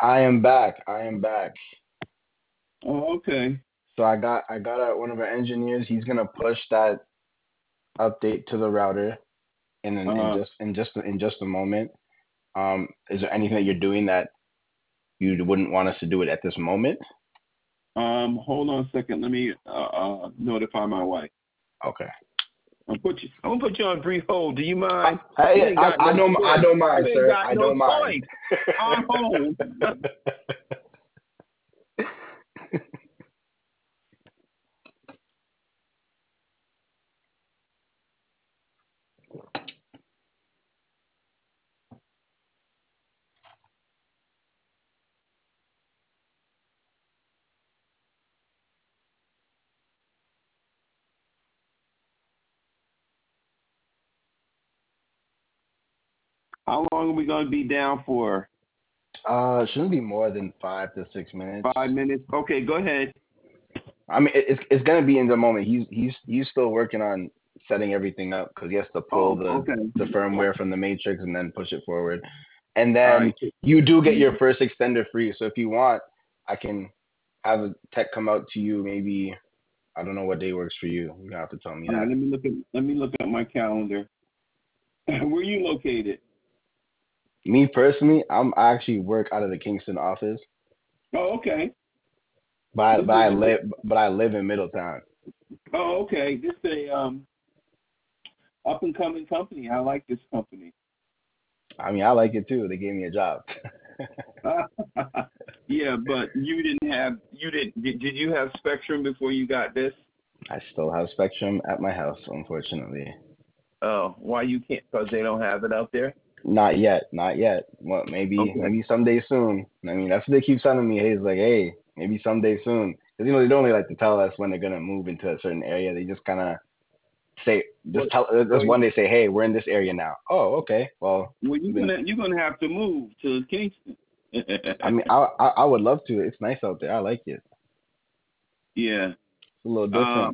I am back. I am back. Oh, okay. So I got one of our engineers. He's gonna push that update to the router Uh, in just a moment. Is there anything that you're doing that you wouldn't want us to do it at this moment? hold on a second. Let me notify my wife. Okay. I'm gonna put you on brief hold. Do you I mind? You I, ain't got no I choice. don't You mind, ain't sir. got I no don't mind. choice. On hold. How long are we gonna be down for? Shouldn't be more than 5 to 6 minutes. 5 minutes. Okay, go ahead. I mean, it's gonna be in the moment. He's still working on setting everything up because he has to pull Oh, the okay. firmware from the matrix and then push it forward. And All then right. you do get your first extender free. So if you want, I can have a tech come out to you. Maybe I don't know what day works for you. You have to tell me All right. that. Let me look at my calendar. Where you located? Me personally, I actually work out of the Kingston office, Oh, okay. but This is a, I live in Middletown. oh, okay. This is a up and coming company. I like this company. I mean, I like it too. They gave me a job. Yeah, but did you have Spectrum before you got this? I still have Spectrum at my house, unfortunately. Oh, why you can't? Because they don't have it out there. Not yet, not yet. Well, Okay. maybe someday soon. I mean, that's what they keep telling me. Hey, it's like, hey, maybe someday soon. Because they don't really like to tell us when they're gonna move into a certain area. They just kind of say, just What? tell. Well, Just one day say, hey, we're in this area now. Oh, okay. Well, well, we've been. you're gonna have to move to Kingston. I mean, I would love to. It's nice out there. I like it. Yeah. It's a little different. Um.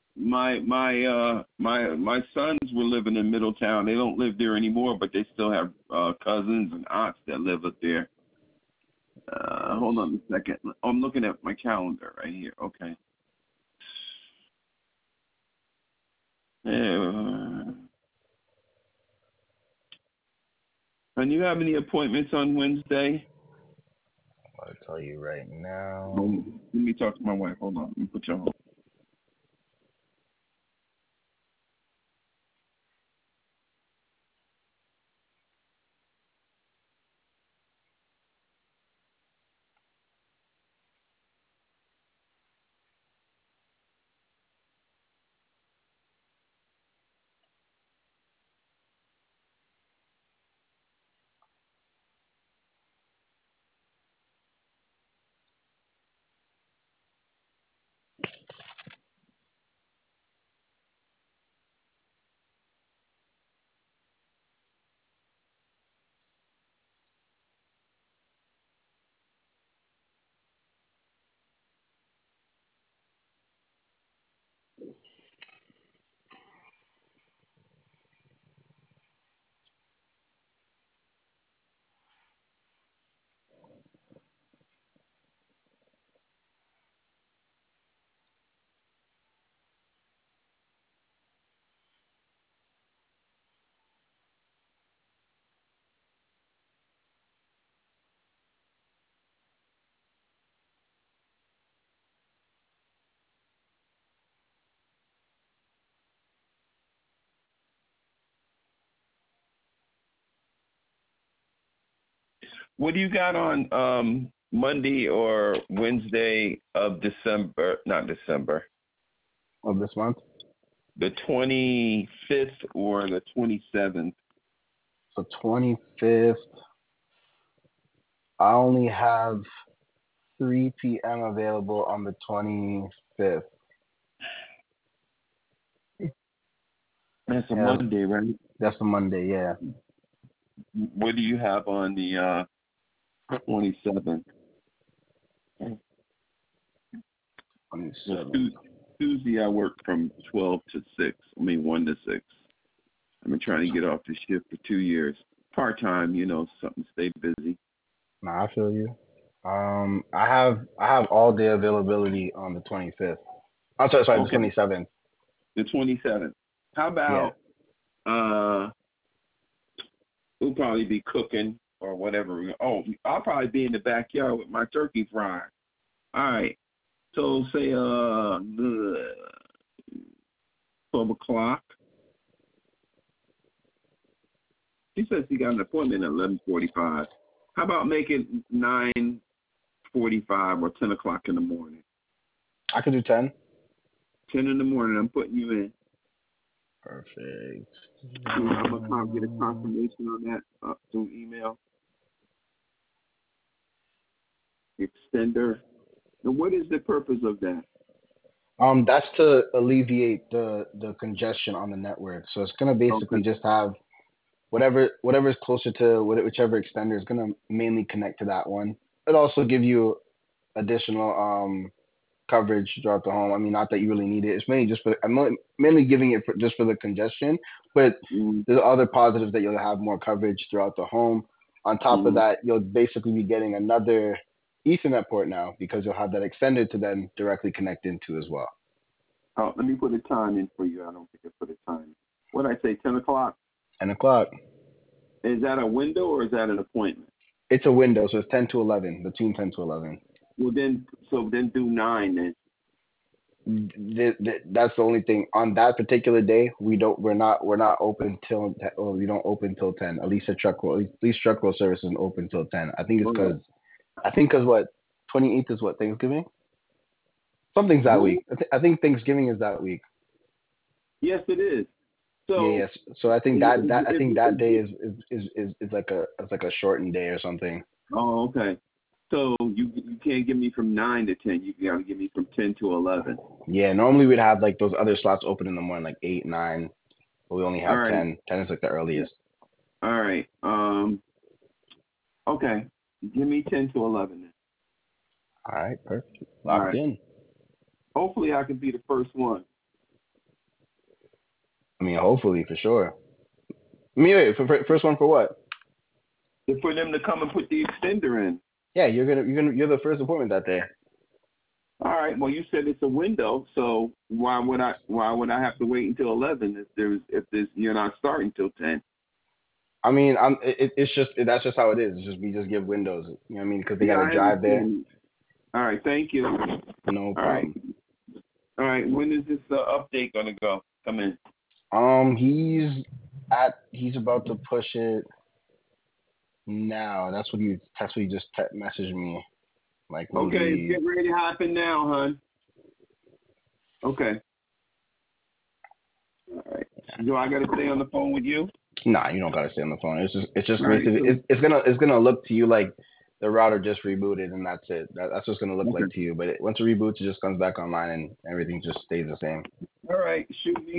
My sons were living in Middletown. They don't live there anymore, but they still have cousins and aunts that live up there. Nice. Hold on a second. I'm looking at my calendar right here. Okay. Uh, and you have any appointments on Wednesday? I'll tell you right now. Let me talk to my wife. Hold on. Let me put you on hold. What do you got on Monday or Wednesday of December? Not December. Of this month. The 25th or the 27th? So 25th. I only have 3 p.m. available on the 25th. That's a Yeah, Monday, right? that's a Monday. Yeah, What do you have on the 27th? 27th. Tuesday, I work from 12 to 6. I mean, 1 to 6. I've been trying to get off the shift for 2 years. Part time, something to stay busy. Nah, I feel you. I have all day availability on the 25th. I'm sorry, the Okay, 27th. the 27th. How Yeah. about we'll probably be cooking or whatever. Oh, I'll probably be in the backyard with my turkey frying. All right. So say 12 o'clock. She says she got an appointment at 11:45. How about make it 9:45 or 10 o'clock in the morning? I could do 10. 10 in the morning. I'm putting you in. Perfect. I'm gonna get a confirmation on that through email. Extender. And what is the purpose of that? That's to alleviate the congestion on the network. So it's gonna Okay. basically just have whatever's closer to whichever extender is gonna mainly connect to that one. It also give you additional coverage throughout the home. I mean, not that you really need it. It's mainly just for mainly giving it just for the congestion, but there's other positives that you'll have more coverage throughout the home. On top of Mm-hmm. that, you'll basically be getting another Ethernet port now because you'll have that extender to then directly connect into as well. Oh, let me put a time in for you. I don't think I put a time. What did I say? 10 o'clock. 10 o'clock. Is that a window or is that an appointment? It's a window, so it's 10 to 11, between 10 to 11. Well, then do 9 then. That's the only thing on that particular day. We're not open till or we don't open till 10. At least truck roll service isn't open till 10. Oh, I think because what 28th is what Thanksgiving. Something's that what? week. I think Thanksgiving is that week. Yes, it is. Yeah, So yes. So I think I think that day if is like a shortened day or something. oh, okay. So you can't give me from 9 to 10. You got to give me from 10 to 11. Yeah, normally we'd have like those other slots open in the morning, like 8, 9, but we only All have right. 10. 10 is like the earliest. All right. Okay. Give me 10 to 11 then. All right, perfect. All Locked right. in. Hopefully I can be the first one. I mean, hopefully for sure. I mean, wait, first one for what? For them to come and put the extender in. Yeah, you're the first appointment that day. All right. Well, you said it's a window, so why would I have to wait until 11 if you're not starting till 10? I mean, it's just that's just how it is. It's just we just give windows. You know what I mean? Because they Yeah, got to I drive there. understand. All right. Thank you. No All right. problem. All right. When is this update gonna come in? He's about to push it now. That's what he just messaged me. Like when Okay, it's he. getting ready to happen now, hon. Okay. All right. Do I got to stay on the phone with you? Nah, you don't gotta stay on the phone. It's just All right. basically So it's gonna look to you like the router just rebooted and that's it. That's what it's gonna look like okay. to you. But once it reboots, it just comes back online and everything just stays the same. All right.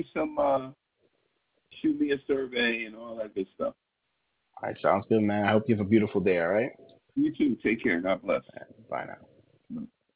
Shoot me a survey and all that good stuff. All right, sounds good, man. I hope you have a beautiful day. All right. You too. Take care. God bless. Bye now.